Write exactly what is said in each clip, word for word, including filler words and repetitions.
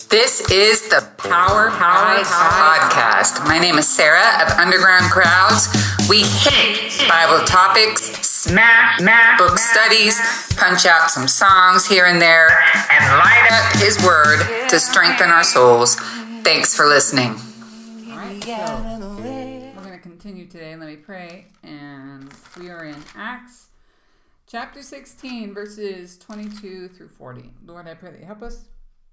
This is the Power Power Podcast. My name is Sarah of Underground Crowds. We hit Bible topics, smash, smash book studies, punch out some songs here and there, and light up His Word to strengthen our souls. Thanks for listening. All right, so we're going to continue today. Let me pray. And we are in Acts chapter sixteen, verses twenty-two through forty. Lord, I pray that you help us.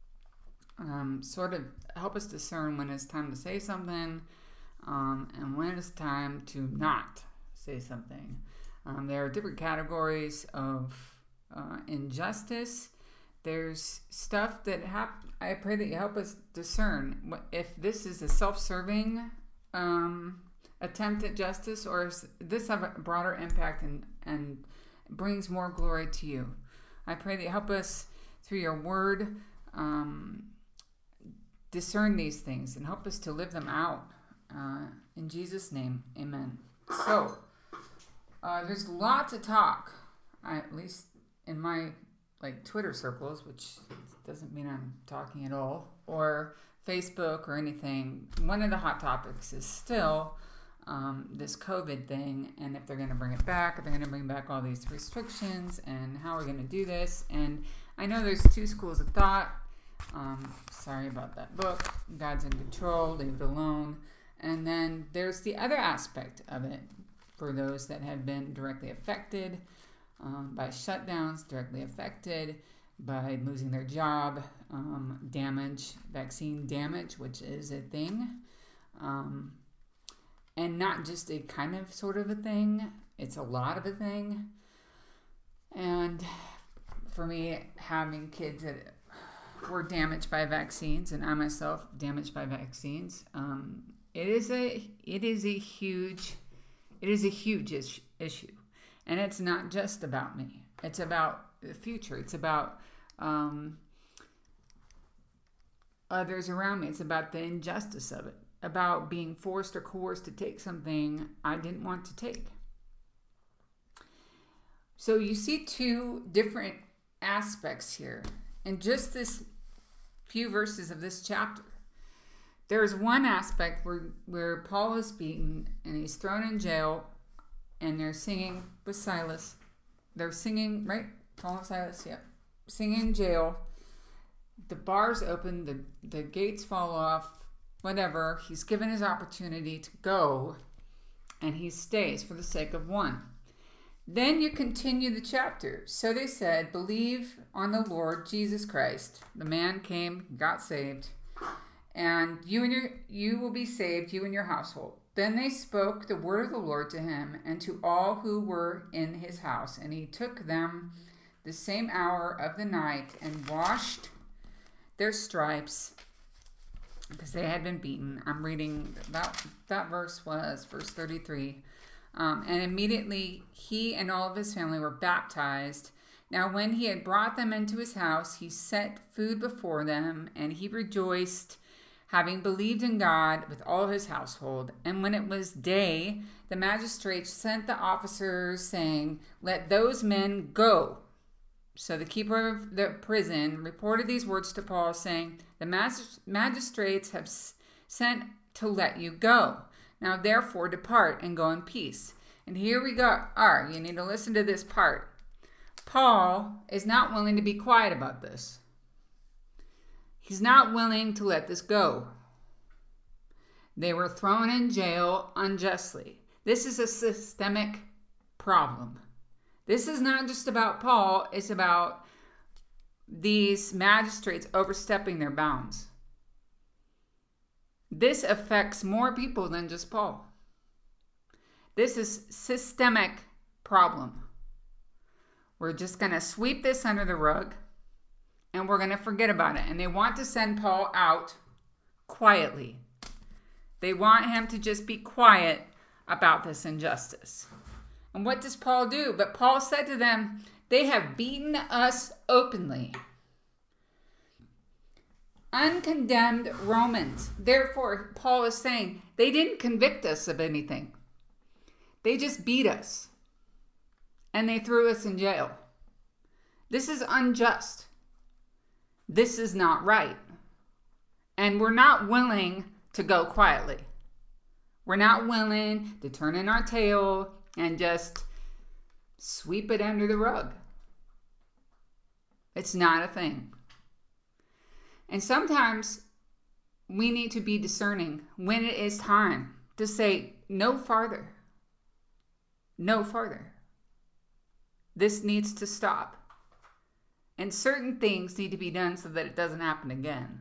Um, sort of help us discern when it's time to say something um, and when it's time to not say something. Um, there are different categories of uh, injustice. There's stuff that hap- I pray that you help us discern if this is a self-serving um, attempt at justice, or is this have a broader impact and, and brings more glory to you. I pray that you help us through your word um, discern these things and help us to live them out. Uh, in Jesus' name, amen. So, uh, there's a lot to talk, I, at least in my like Twitter circles, which doesn't mean I'm talking at all, or Facebook or anything. One of the hot topics is still um, this COVID thing, and if they're going to bring it back, if they're going to bring back all these restrictions, and how we're going to do this. And I know there's two schools of thought. Um, sorry about that book. God's in control, leave it alone. And then there's the other aspect of it for those that have been directly affected um, by shutdowns, directly affected by losing their job, um, damage, vaccine damage, which is a thing. Um, and not just a kind of sort of a thing, it's a lot of a thing. And for me, having kids that were damaged by vaccines, and I myself damaged by vaccines. Um, it is a it is a huge it is a huge is- issue, and it's not just about me. It's about the future. It's about um, others around me. It's about the injustice of it. About being forced or coerced to take something I didn't want to take. So you see two different aspects here. In just this few verses of this chapter, there's one aspect where, where Paul is beaten and he's thrown in jail, and they're singing with Silas. They're singing, right? Paul and Silas, yeah. Singing in jail. The bars open, the, the gates fall off, whatever. He's given his opportunity to go, and he stays for the sake of one. Then you continue the chapter. So they said, believe on the Lord Jesus Christ. The man came, got saved, and you and your you will be saved, you and your household. Then they spoke the word of the Lord to him and to all who were in his house. And he took them the same hour of the night and washed their stripes, because they had been beaten. I'm reading, that, that verse was verse thirty-three. Um, and immediately he and all of his family were baptized. Now when he had brought them into his house, he set food before them, and he rejoiced, having believed in God with all his household. And when it was day, the magistrates sent the officers, saying, let those men go. So the keeper of the prison reported these words to Paul, saying, the magis- magistrates have s- sent to let you go. Now, therefore, depart and go in peace. And here we go. Are you need to listen to this part. Paul is not willing to be quiet about this. He's not willing to let this go. They were thrown in jail unjustly. This is a systemic problem. This is not just about Paul. It's about these magistrates overstepping their bounds. This affects more people than just Paul. This is systemic problem. We're just going to sweep this under the rug, and we're going to forget about it. And they want to send Paul out quietly. They want him to just be quiet about this injustice. And what does Paul do? But Paul said to them, they have beaten us openly. Uncondemned Romans. Therefore, Paul is saying, they didn't convict us of anything. They just beat us. And they threw us in jail. This is unjust. This is not right. And we're not willing to go quietly. We're not willing to turn in our tail and just sweep it under the rug. It's not a thing. And sometimes we need to be discerning when it is time to say no farther. No farther. This needs to stop. And certain things need to be done so that it doesn't happen again.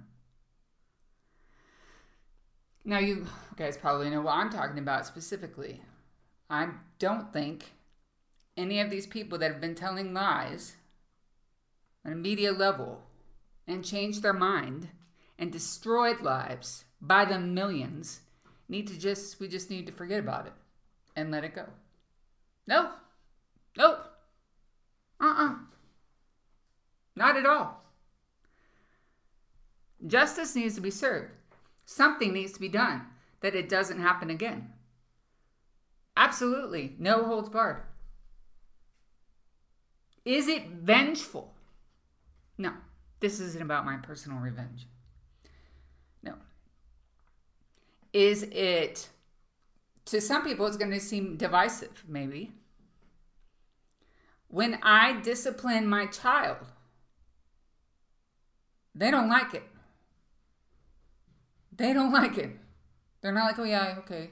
Now, you guys probably know what I'm talking about specifically. I don't think any of these people that have been telling lies on a media level and changed their mind and destroyed lives by the millions need to just, we just need to forget about it and let it go. No. Nope. Uh-uh. Not at all. Justice needs to be served. Something needs to be done that it doesn't happen again. Absolutely. No holds barred. Is it vengeful? No. This isn't about my personal revenge. No. Is it, to some people, it's going to seem divisive, maybe. When I discipline my child, they don't like it. They don't like it. They're not like, oh yeah, okay.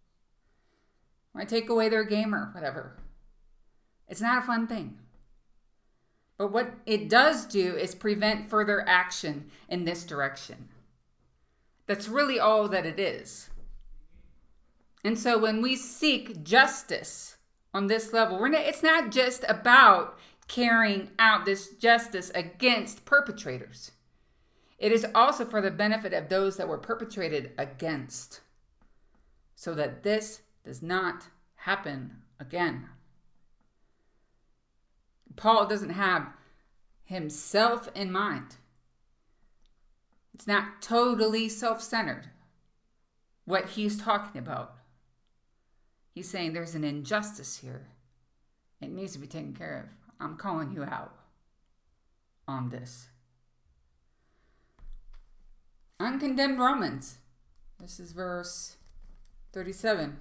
I take away their game or whatever. It's not a fun thing. But what it does do is prevent further action in this direction. That's really all that it is. And so when we seek justice on this level, we're not, it's not just about carrying out this justice against perpetrators. It is also for the benefit of those that were perpetrated against, so that this does not happen again. Paul doesn't have himself in mind. It's not totally self-centered, what he's talking about. He's saying there's an injustice here. It needs to be taken care of. I'm calling you out on this. Uncondemned Romans. This is verse thirty-seven.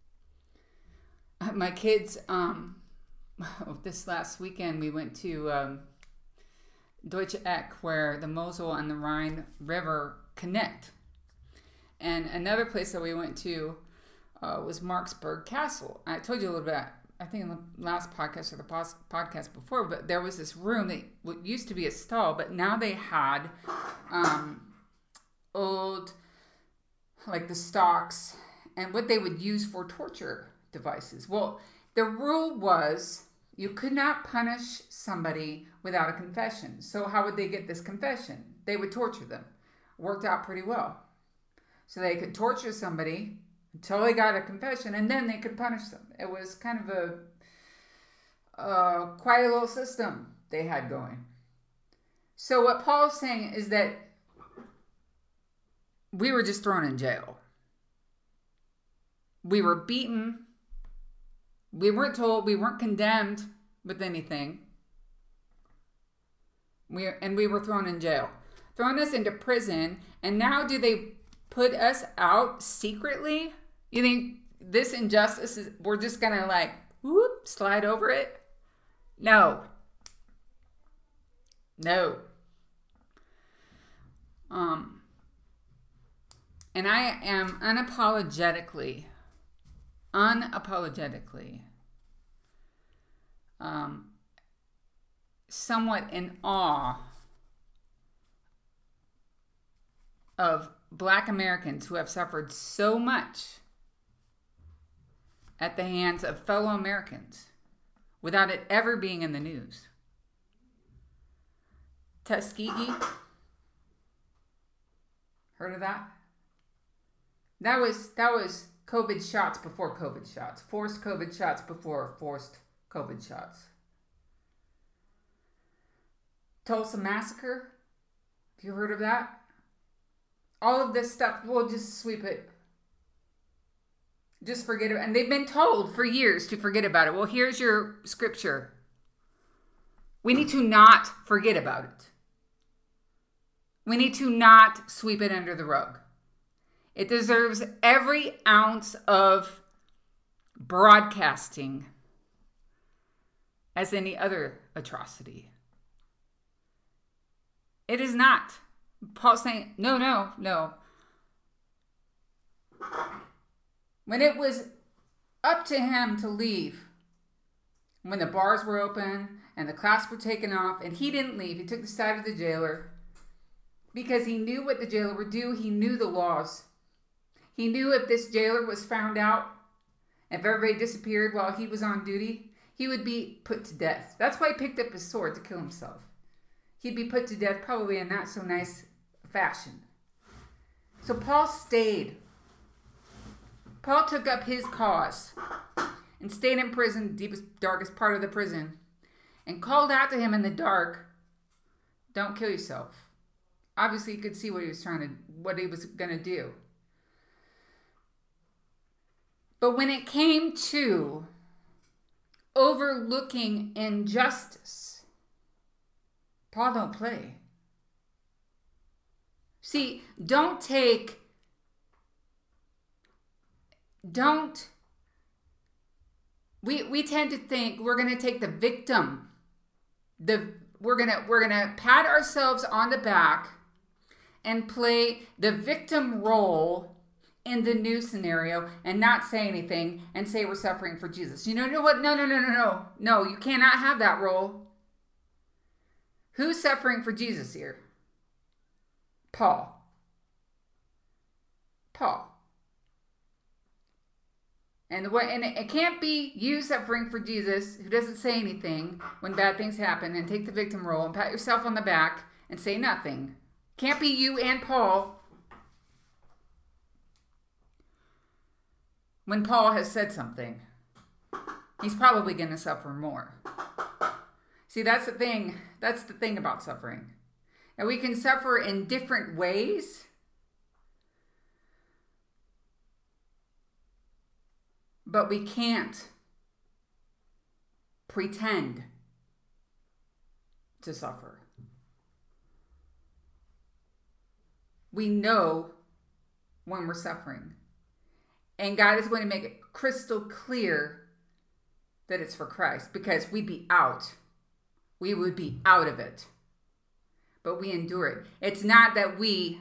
My kids, um, this last weekend we went to um, Deutsche Eck, where the Mosel and the Rhine River connect. And another place that we went to uh, was Marksburg Castle. I told you a little bit, I think in the last podcast or the pos- podcast before, but there was this room that used to be a stall, but now they had um, old, like the stocks and what they would use for torture devices. Well, the rule was you could not punish somebody without a confession. So how would they get this confession? They would torture them. Worked out pretty well. So they could torture somebody until they got a confession, and then they could punish them. It was kind of a uh, quite a little system they had going. So what Paul's saying is that we were just thrown in jail. We were beaten. We weren't told, we weren't condemned with anything. We and we were thrown in jail. Thrown us into prison, and now do they put us out secretly? You think this injustice is, we're just gonna like, whoop, slide over it? No. No. Um, and I am unapologetically, unapologetically, um, somewhat in awe of Black Americans who have suffered so much at the hands of fellow Americans without it ever being in the news. Tuskegee, heard of that? That was that was COVID shots before COVID shots. Forced COVID shots before forced COVID shots. Tulsa Massacre, have you heard of that? All of this stuff, we'll just sweep it. Just forget it. And they've been told for years to forget about it. Well, here's your scripture. We need to not forget about it. We need to not sweep it under the rug. It deserves every ounce of broadcasting as any other atrocity. It is not. Paul's saying, no, no, no. When it was up to him to leave, when the bars were open and the clasps were taken off, and he didn't leave, he took the side of the jailer because he knew what the jailer would do. He knew the laws. He knew if this jailer was found out, if everybody disappeared while he was on duty, he would be put to death. That's why he picked up his sword to kill himself. He'd be put to death probably in not so nice fashion. So Paul stayed. Paul took up his cause and stayed in prison, deepest, darkest part of the prison, and called out to him in the dark, don't kill yourself. Obviously, you could see what he was trying to, what he was going to do. But when it came to overlooking injustice, Paul don't play. See, don't take, don't, we we tend to think we're going to take the victim, the we're going to we're going to pat ourselves on the back and play the victim role in the new scenario and not say anything and say we're suffering for Jesus. You know, you know what? No, no, no, no, no. No, you cannot have that role. Who's suffering for Jesus here? Paul. Paul. And the way, and it, it can't be you suffering for Jesus who doesn't say anything when bad things happen and take the victim role and pat yourself on the back and say nothing. Can't be you and Paul when Paul has said something. He's probably going to suffer more. See, that's the thing. That's the thing about suffering. And we can suffer in different ways. But we can't pretend to suffer. We know when we're suffering. And God is going to make it crystal clear that it's for Christ, because we'd be out. We would be out of it. But we endure it. It's not that we,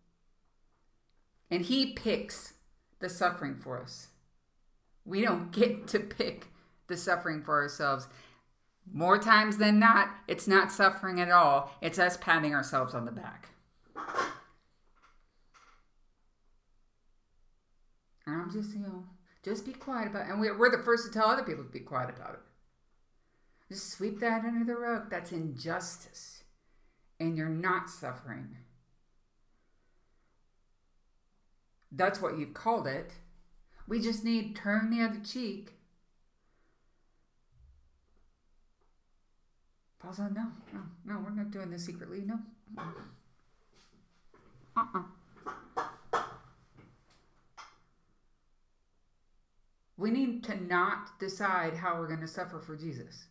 and He picks the suffering for us. We don't get to pick the suffering for ourselves. More times than not, it's not suffering at all. It's us patting ourselves on the back. And I'm just, you know, just be quiet about it. And we're, we're the first to tell other people to be quiet about it. Just sweep that under the rug. That's injustice. And you're not suffering. That's what you've called it. We just need to turn the other cheek. Paul said, no, no, no, we're not doing this secretly. No. Uh-uh. We need to not decide how we're going to suffer for Jesus.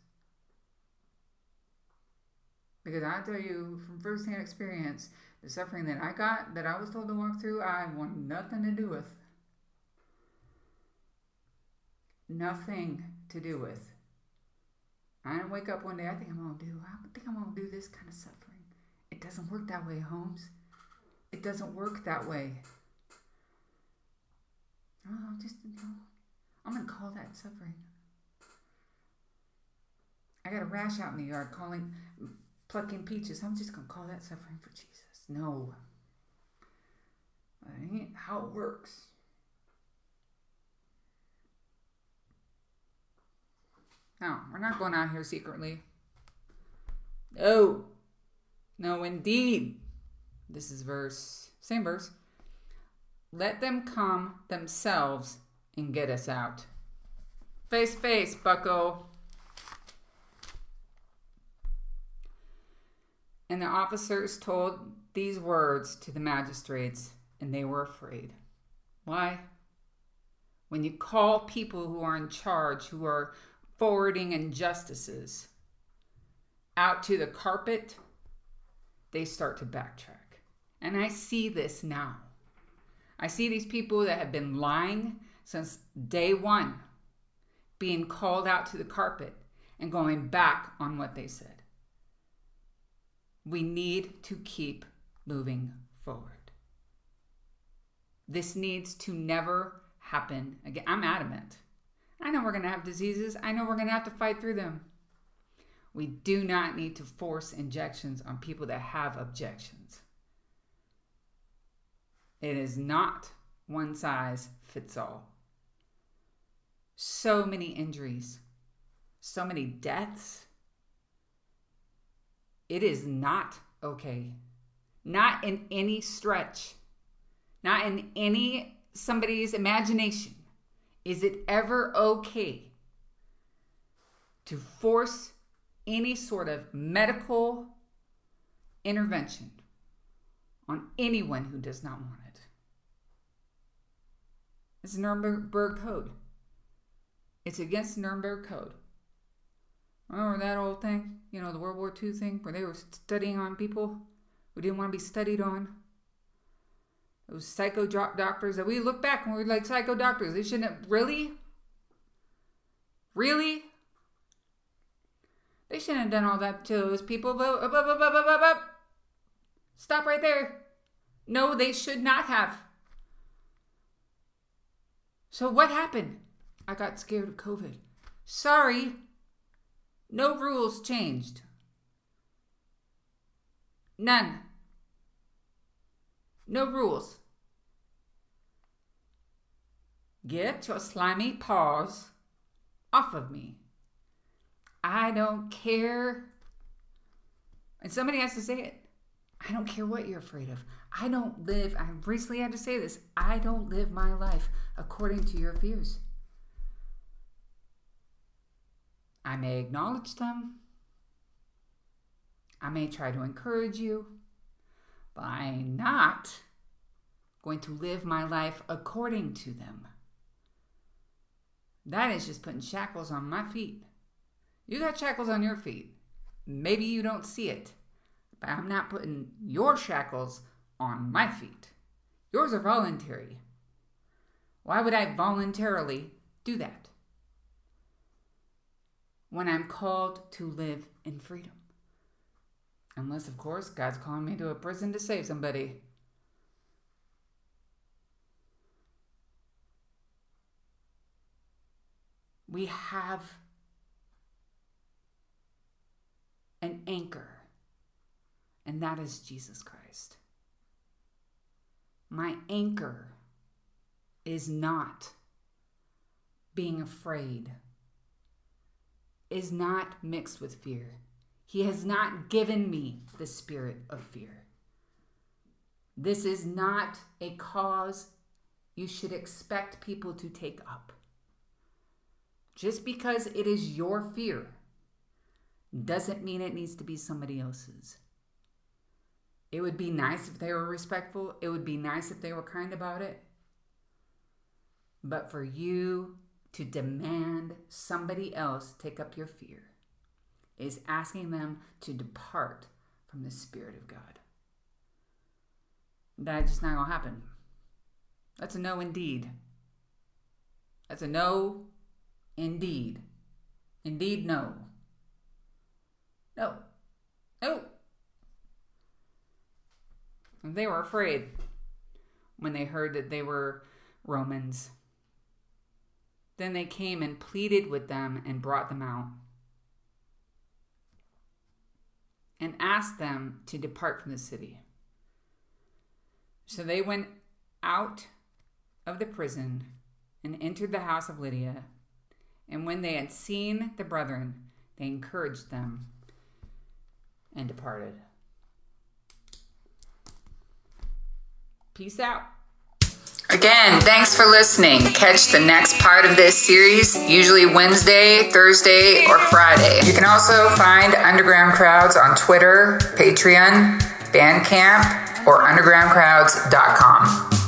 Because I tell you from firsthand experience, the suffering that I got, that I was told to walk through, I want nothing to do with. Nothing to do with. I didn't wake up one day, I think I'm going to do, I think I'm going to do this kind of suffering. It doesn't work that way, Holmes. It doesn't work that way. Oh, just, you know, I'm going to call that suffering. I got a rash out in the yard calling, plucking peaches. I'm just going to call that suffering for Jesus. No. That ain't how it works. No, we're not going out here secretly. No. No, indeed. This is verse, same verse. Let them come themselves and get us out. Face to face, bucko. And the officers told these words to the magistrates, and they were afraid. Why? When you call people who are in charge, who are forwarding injustices out to the carpet, they start to backtrack. And I see this now. I see these people that have been lying since day one, being called out to the carpet and going back on what they said. We need to keep moving forward. This needs to never happen again. I'm adamant. I know we're going to have diseases. I know we're going to have to fight through them. We do not need to force injections on people that have objections. It is not one size fits all. So many injuries, so many deaths. It is not okay. Not in any stretch. Not in any somebody's imagination. Is it ever okay to force any sort of medical intervention on anyone who does not want it? It's Nuremberg Code. It's against the Nuremberg Code. Remember that old thing? You know, the World War Two thing where they were studying on people who didn't want to be studied on? Those psycho doctors that we look back and we're like psycho doctors. They shouldn't have, really? Really? They shouldn't have done all that to those people. Stop right there. No, they should not have. So what happened? I got scared of COVID. Sorry. No rules changed. None. No rules. Get your slimy paws off of me. I don't care. And somebody has to say it. I don't care what you're afraid of. I don't live, I recently had to say this, I don't live my life according to your fears. I may acknowledge them. I may try to encourage you. But I'm not going to live my life according to them. That is just putting shackles on my feet. You got shackles on your feet. Maybe you don't see it. But I'm not putting your shackles on my feet. Yours are voluntary. Why would I voluntarily do that when I'm called to live in freedom? Unless, of course, God's calling me to a prison to save somebody. We have an anchor, and that is Jesus Christ. My anchor is not being afraid, is not mixed with fear. He has not given me the spirit of fear. This is not a cause you should expect people to take up. Just because it is your fear doesn't mean it needs to be somebody else's. It would be nice if they were respectful. It would be nice if they were kind about it. But for you to demand somebody else take up your fear is asking them to depart from the Spirit of God. That's just not going to happen. That's a no indeed. That's a no indeed. Indeed, no. No. No. And they were afraid when they heard that they were Romans. Then they came and pleaded with them and brought them out and asked them to depart from the city. So they went out of the prison and entered the house of Lydia. And when they had seen the brethren, they encouraged them and departed. Peace out. Again, thanks for listening. Catch the next part of this series, usually Wednesday, Thursday, or Friday. You can also find Underground Crowds on Twitter, Patreon, Bandcamp, or underground crowds dot com.